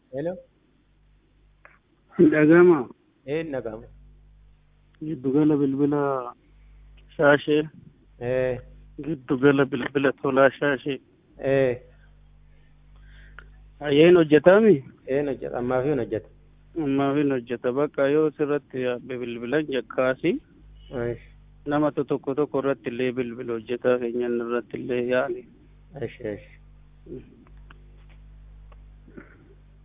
Hello. Dhagama Nagama. giddugala bilbila shaashee Eh. giddugala bilbila tolaa shaashee Eh. hayyeen hojjetami Hojjeta. Ammaa fi hojjeta. ammaa hin hojjeta bakka yoo sirratti bilbilan jakkaasi Aish. nama tokko tokko irratti illee bilbila hojjetaa keenyan irratti illee yaali. Aish. Aish.